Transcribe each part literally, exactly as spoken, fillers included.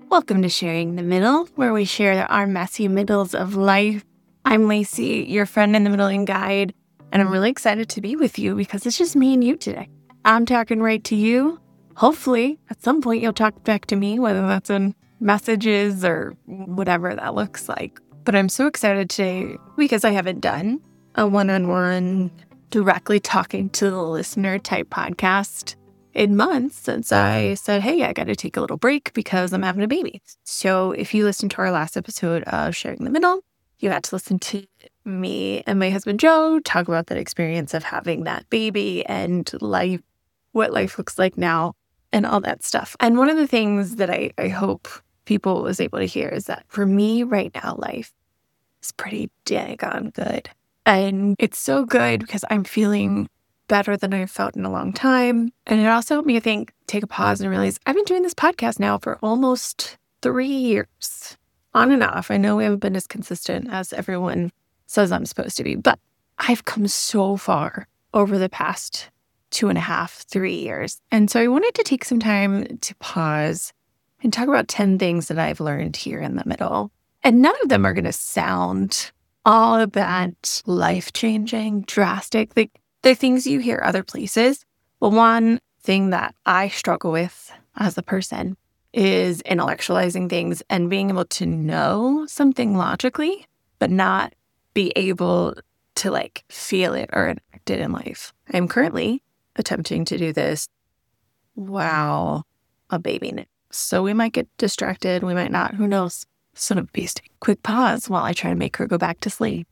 Welcome to Sharing the Middle, where we share our messy middles of life. I'm Lacey, your friend in the middle and guide, and I'm really excited to be with you because it's just me and you today. I'm talking right to you. Hopefully, at some point, you'll talk back to me, whether that's in messages or whatever that looks like. But I'm so excited today because I haven't done a one-on-one directly talking to the listener type podcast in months since I said, hey, I got to take a little break because I'm having a baby. So if you listened to our last episode of Sharing the Middle, you had to listen to me and my husband, Joe, talk about that experience of having that baby and life, what life looks like now and all that stuff. And one of the things that I, I hope people was able to hear is that for me right now, life is pretty daggone good. And it's so good because I'm feeling better than I've felt in a long time. And it also helped me think, take a pause and realize I've been doing this podcast now for almost three years, on and off. I know we haven't been as consistent as everyone says I'm supposed to be, but I've come so far over the past two and a half, three years. And so I wanted to take some time to pause and talk about ten things that I've learned here in the middle. And none of them are going to sound all of that life-changing, drastic. Like, they're things you hear other places. But one thing that I struggle with as a person is intellectualizing things and being able to know something logically, but not be able to like feel it or enact it in life. I'm currently attempting to do this while a baby naps. So we might get distracted. We might not. Who knows? Son of a beast. Quick pause while I try to make her go back to sleep.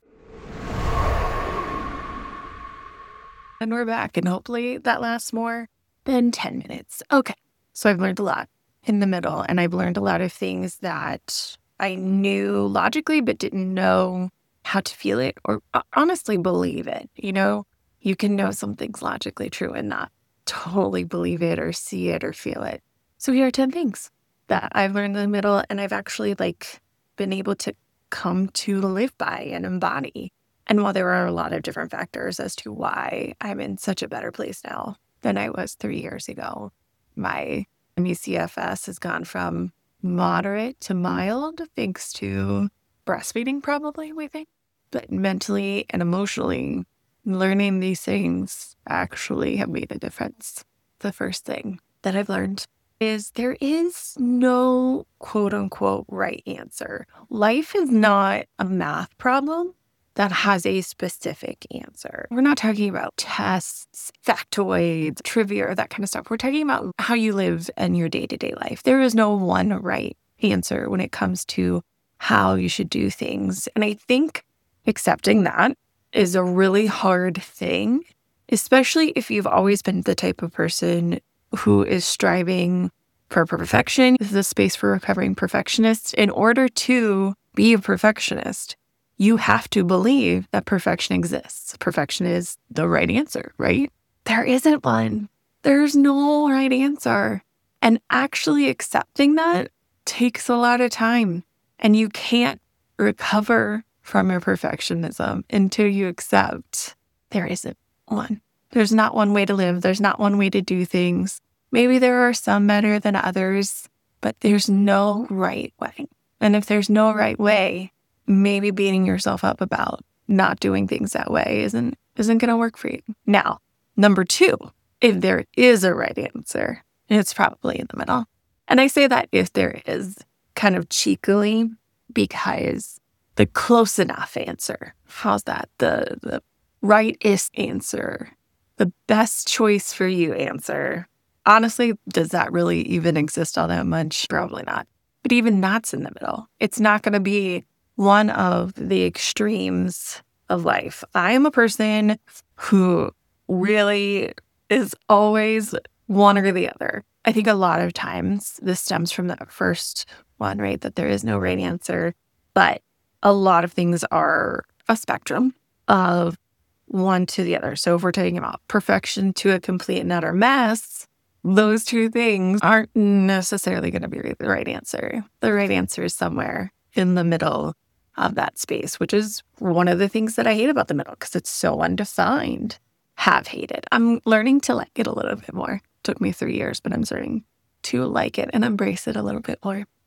And we're back, and hopefully that lasts more than ten minutes. Okay, so I've learned a lot in the middle, and I've learned a lot of things that I knew logically but didn't know how to feel it or honestly believe it. You know, you can know something's logically true and not totally believe it or see it or feel it. So here are ten things that I've learned in the middle, and I've actually like been able to come to live by and embody. And while there are a lot of different factors as to why I'm in such a better place now than I was three years ago, my M E C F S has gone from moderate to mild thanks to breastfeeding, probably, we think. But mentally and emotionally, learning these things actually have made a difference. The first thing that I've learned is there is no quote unquote right answer. Life is not a math problem that has a specific answer. We're not talking about tests, factoids, trivia, or that kind of stuff. We're talking about how you live in your day-to-day life. There is no one right answer when it comes to how you should do things. And I think accepting that is a really hard thing, especially if you've always been the type of person who is striving for perfection. This is a space for recovering perfectionists. In order to be a perfectionist, you have to believe that perfection exists. Perfection is the right answer, right? There isn't one. There's no right answer. And actually accepting that takes a lot of time. And you can't recover from your perfectionism until you accept there isn't one. There's not one way to live. There's not one way to do things. Maybe there are some better than others, but there's no right way. And if there's no right way, maybe beating yourself up about not doing things that way isn't isn't going to work for you. Now, number two, if there is a right answer, it's probably in the middle. And I say that if there is kind of cheekily because the close enough answer, how's that? The, the right-ist answer, the best choice for you answer. Honestly, does that really even exist all that much? Probably not. But even that's in the middle. It's not going to be one of the extremes of life. I am a person who really is always one or the other. I think a lot of times this stems from the first one, right? That there is no right answer. But a lot of things are a spectrum of one to the other. So if we're talking about perfection to a complete and utter mess, those two things aren't necessarily going to be the right answer. The right answer is somewhere in the middle of that space, which is one of the things that I hate about the middle because it's so undefined. Have hated. I'm learning to like it a little bit more. Took me three years, but I'm starting to like it and embrace it a little bit more.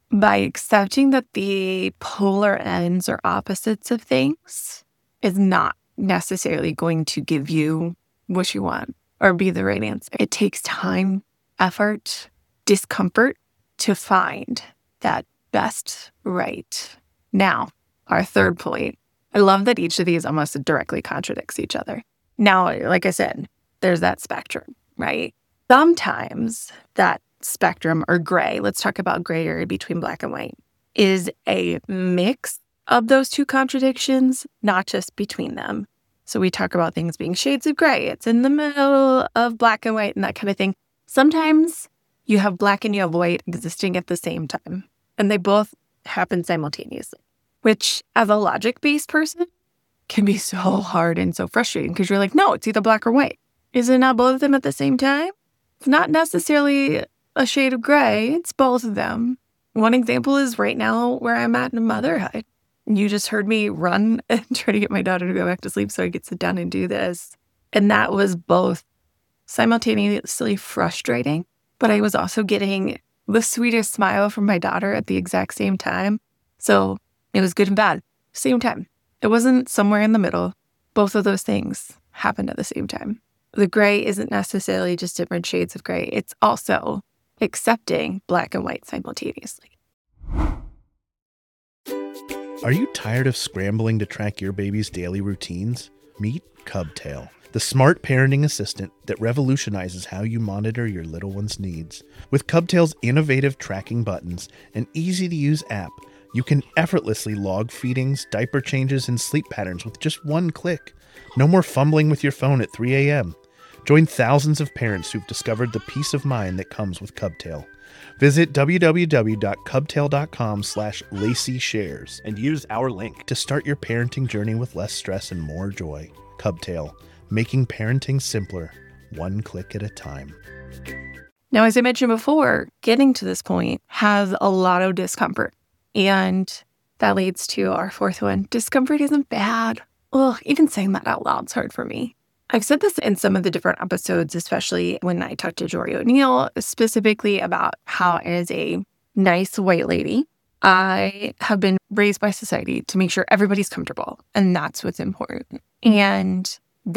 by accepting that the polar ends or opposites of things is not necessarily going to give you what you want or be the right answer. It takes time, effort, discomfort to find that best right. Now, our third point. I love that each of these almost directly contradicts each other. Now, like I said, there's that spectrum, right? Sometimes that spectrum or gray, let's talk about gray area between black and white, is a mix of those two contradictions, not just between them. So we talk about things being shades of gray. It's in the middle of black and white and that kind of thing. Sometimes you have black and you have white existing at the same time, and they both happen simultaneously, which as a logic-based person can be so hard and so frustrating because you're like, no, it's either black or white. Is it not both of them at the same time? It's not necessarily a shade of gray. It's both of them. One example is right now where I'm at in motherhood. You just heard me run and try to get my daughter to go back to sleep so I could sit down and do this. And that was both simultaneously frustrating, but I was also getting the sweetest smile from my daughter at the exact same time. So it was good and bad, same time. It wasn't somewhere in the middle. Both of those things happened at the same time. The gray isn't necessarily just different shades of gray. It's also accepting black and white simultaneously. Are you tired of scrambling to track your baby's daily routines? Meet Cubtail, the smart parenting assistant that revolutionizes how you monitor your little one's needs. With Cubtail's innovative tracking buttons and easy-to-use app, you can effortlessly log feedings, diaper changes, and sleep patterns with just one click. No more fumbling with your phone at three a.m. Join thousands of parents who've discovered the peace of mind that comes with Cubtail. Visit www.cubtail.com slash lacyshares and use our link to start your parenting journey with less stress and more joy. Cubtail, making parenting simpler, one click at a time. Now, as I mentioned before, getting to this point has a lot of discomfort. And that leads to our fourth one. Discomfort isn't bad. Ugh, even saying that out loud is hard for me. I've said this in some of the different episodes, especially when I talked to Jory O'Neill specifically about how, as a nice white lady, I have been raised by society to make sure everybody's comfortable. And that's what's important. And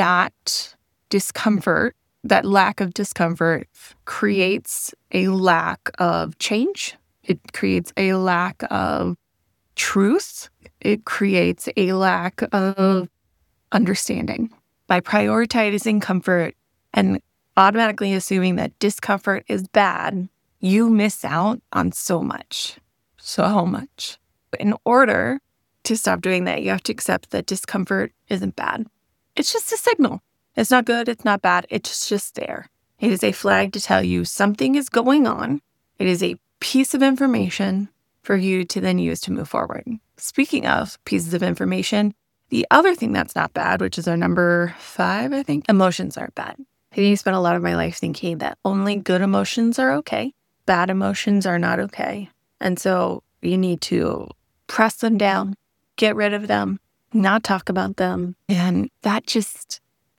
that discomfort, that lack of discomfort creates a lack of change. It creates a lack of truth. It creates a lack of understanding. By prioritizing comfort and automatically assuming that discomfort is bad, you miss out on so much, so much. In order to stop doing that, you have to accept that discomfort isn't bad. It's just a signal. It's not good. It's not bad. It's just there. It is a flag to tell you something is going on. It is a piece of information for you to then use to move forward. Speaking of pieces of information, the other thing that's not bad, which is our number five, I think, emotions aren't bad. I think I spent a lot of my life thinking that only good emotions are okay. Bad emotions are not okay. And so you need to press them down, get rid of them, not talk about them. And that just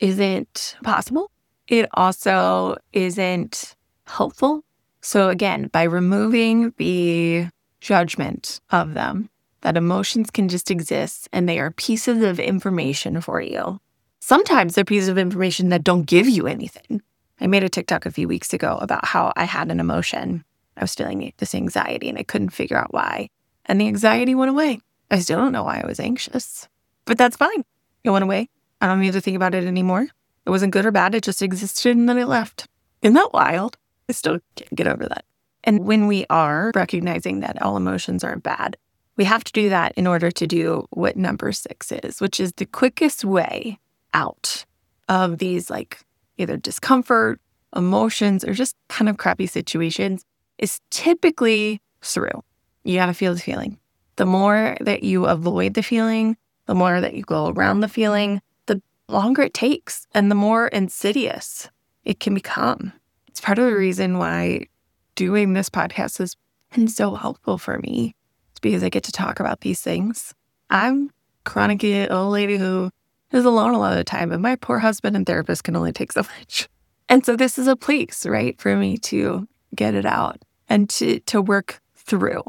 isn't possible. It also isn't helpful. So again, by removing the judgment of them, that emotions can just exist and they are pieces of information for you. Sometimes they're pieces of information that don't give you anything. I made a TikTok a few weeks ago about how I had an emotion. I was feeling this anxiety and I couldn't figure out why. And the anxiety went away. I still don't know why I was anxious, but that's fine. It went away. I don't need to think about it anymore. It wasn't good or bad. It just existed and then it left. Isn't that wild? I still can't get over that. And when we are recognizing that all emotions aren't bad, we have to do that in order to do what number six is, which is the quickest way out of these like either discomfort, emotions, or just kind of crappy situations is typically through. You got to feel the feeling. The more that you avoid the feeling, the more that you go around the feeling, the longer it takes and the more insidious it can become. It's part of the reason why doing this podcast has been so helpful for me. Because I get to talk about these things. I'm a chronically ill lady who is alone a lot of the time, and my poor husband and therapist can only take so much. And so this is a place, right, for me to get it out and to, to work through.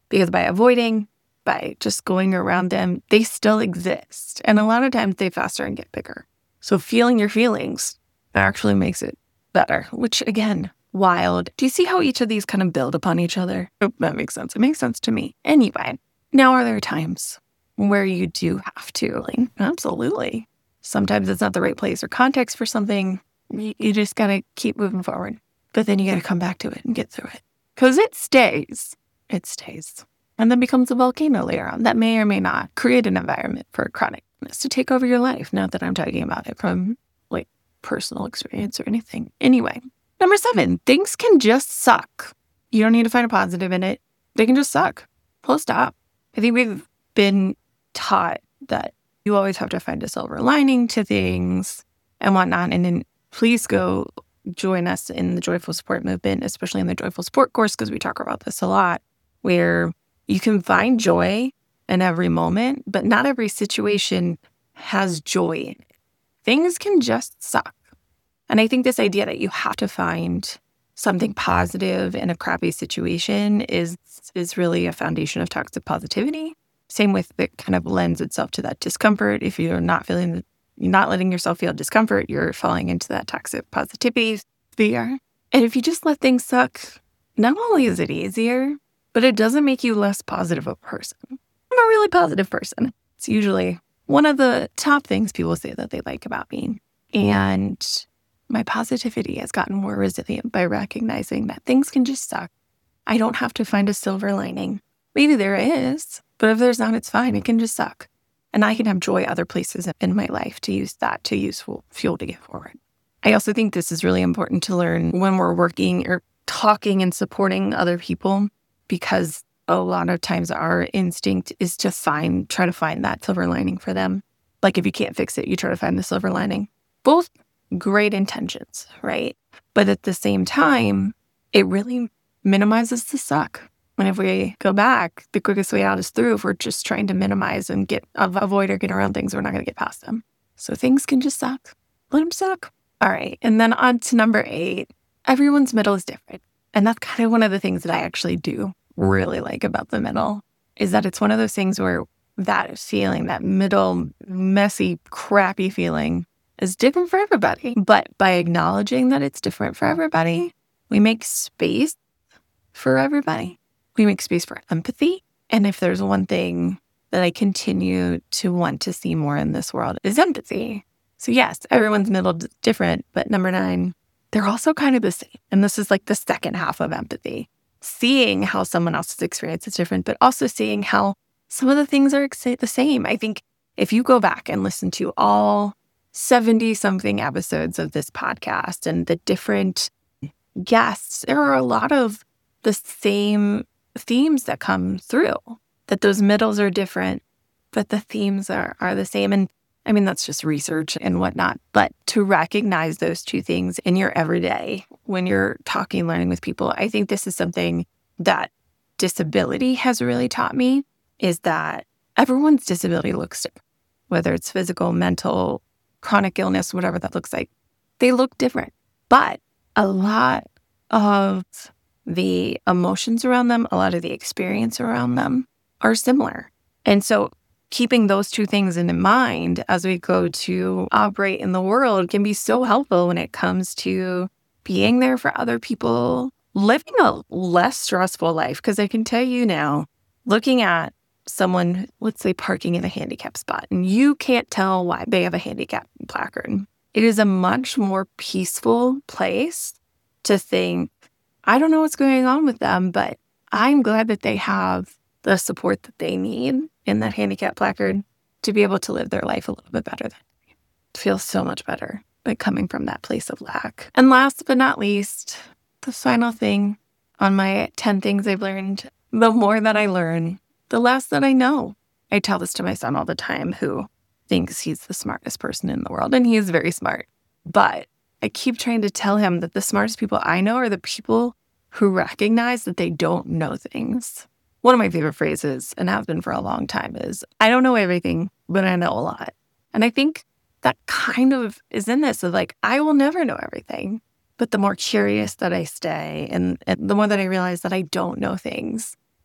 Because by avoiding, by just going around them, they still exist. And a lot of times they faster and get bigger. So feeling your feelings actually makes it better, which again, wild. Do you see how each of these kind of build upon each other? Oh, that makes sense. It makes sense to me. Anyway, now are there times where you do have to? Like, absolutely. Sometimes it's not the right place or context for something. You, you just got to keep moving forward. But then you got to come back to it and get through it. Because it stays. It stays. And then becomes a volcano later on that may or may not create an environment for chronic illness to take over your life. Not that I'm talking about it from like personal experience or anything. Anyway, number seven, things can just suck. You don't need to find a positive in it. They can just suck. Full stop. I think we've been taught that you always have to find a silver lining to things and whatnot. And then please go join us in the Joyful Support movement, especially in the Joyful Support course, because we talk about this a lot, where you can find joy in every moment, but not every situation has joy in it. Things can just suck. And I think this idea that you have to find something positive in a crappy situation is is really a foundation of toxic positivity. Same with it kind of lends itself to that discomfort. If you're not feeling, you're not letting yourself feel discomfort, you're falling into that toxic positivity sphere. And if you just let things suck, not only is it easier, but it doesn't make you less positive of a person. I'm a really positive person. It's usually one of the top things people say that they like about me. And my positivity has gotten more resilient by recognizing that things can just suck. I don't have to find a silver lining. Maybe there is, but if there's not, it's fine. It can just suck. And I can have joy other places in my life to use that to useful fuel to get forward. I also think this is really important to learn when we're working or talking and supporting other people, because a lot of times our instinct is to find, try to find that silver lining for them. Like if you can't fix it, you try to find the silver lining. Both great intentions, right? But at the same time, it really minimizes the suck. And if we go back, the quickest way out is through. If we're just trying to minimize and get avoid or get around things, we're not going to get past them. So things can just suck. Let them suck. All right. And then on to number eight. Everyone's middle is different. And that's kind of one of the things that I actually do really like about the middle, is that it's one of those things where that feeling, that middle, messy, crappy feeling is different for everybody. But by acknowledging that it's different for everybody, we make space for everybody. We make space for empathy. And if there's one thing that I continue to want to see more in this world is empathy. So yes, everyone's middle is different, but number nine, they're also kind of the same. And this is like the second half of empathy. Seeing how someone else's experience is different, but also seeing how some of the things are the same. I think if you go back and listen to all seventy-something episodes of this podcast and the different guests, there are a lot of the same themes that come through, that those middles are different, but the themes are, are the same. And I mean, that's just research and whatnot, but to recognize those two things in your everyday, when you're talking, learning with people, I think this is something that disability has really taught me, is that everyone's disability looks different, whether it's physical, mental, chronic illness, whatever that looks like. They look different, but a lot of the emotions around them, a lot of the experience around them are similar. And so keeping those two things in mind as we go to operate in the world can be so helpful when it comes to being there for other people, living a less stressful life. Because I can tell you now, looking at someone, let's say, parking in a handicap spot, and you can't tell why they have a handicap placard, it is a much more peaceful place to think, I don't know what's going on with them, but I'm glad that they have the support that they need in that handicap placard to be able to live their life a little bit better. Than me. It feels so much better by coming from that place of lack. And last but not least, the final thing on my ten things I've learned, the more that I learn, the less that I know. I tell this to my son all the time, who thinks he's the smartest person in the world, and he is very smart. But I keep trying to tell him that the smartest people I know are the people who recognize that they don't know things. One of my favorite phrases, and has been for a long time, is, I don't know everything, but I know a lot. And I think that kind of is in this of like, I will never know everything. But the more curious that I stay and, and the more that I realize that I don't know things,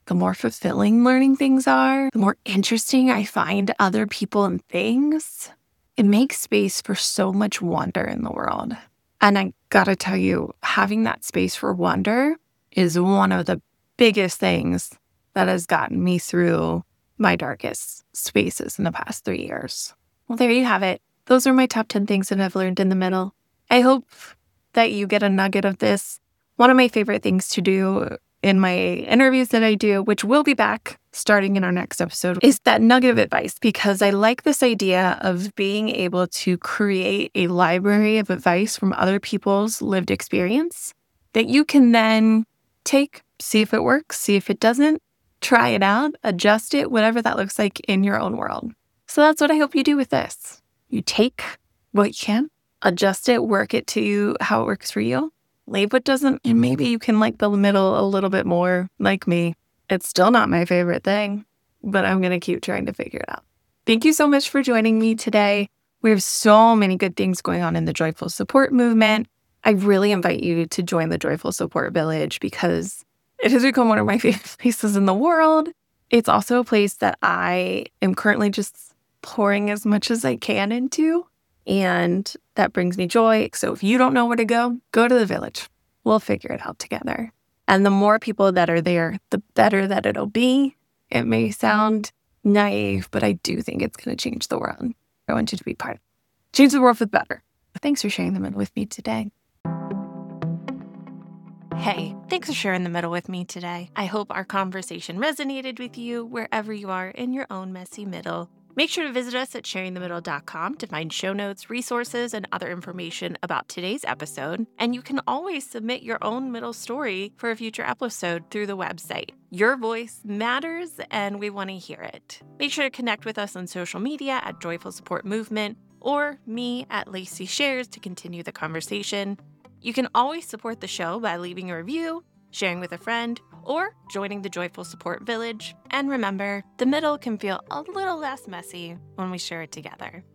the more fulfilling learning things are, the more interesting I find other people and things. It makes space for so much wonder in the world. And I gotta tell you, having that space for wonder is one of the biggest things that has gotten me through my darkest spaces in the past three years. Well, there you have it. Those are my top ten things that I've learned in the middle. I hope that you get a nugget of this. One of my favorite things to do in my interviews that I do, which will be back starting in our next episode, is that nugget of advice, because I like this idea of being able to create a library of advice from other people's lived experience that you can then take, see if it works, see if it doesn't, try it out, adjust it, whatever that looks like in your own world. So that's what I hope you do with this. You take what you can, adjust it, work it to how it works for you, leave what doesn't, and maybe you can like the middle a little bit more like me. It's still not my favorite thing, but I'm going to keep trying to figure it out. Thank you so much for joining me today. We have so many good things going on in the Joyful Support movement. I really invite you to join the Joyful Support Village because it has become one of my favorite places in the world. It's also a place that I am currently just pouring as much as I can into, and that brings me joy. So if you don't know where to go, go to the village. We'll figure it out together. And the more people that are there, the better that it'll be. It may sound naive, but I do think it's going to change the world. I want you to be part of it. Change the world for the better. Thanks for sharing the middle with me today. Hey, thanks for sharing the middle with me today. I hope our conversation resonated with you wherever you are in your own messy middle. Make sure to visit us at sharing the middle dot com to find show notes, resources, and other information about today's episode. And you can always submit your own middle story for a future episode through the website. Your voice matters, and we want to hear it. Make sure to connect with us on social media at Joyful Support Movement or me at Lacey Shares to continue the conversation. You can always support the show by leaving a review, sharing with a friend, or joining the Joyful Support Village. And remember, the middle can feel a little less messy when we share it together.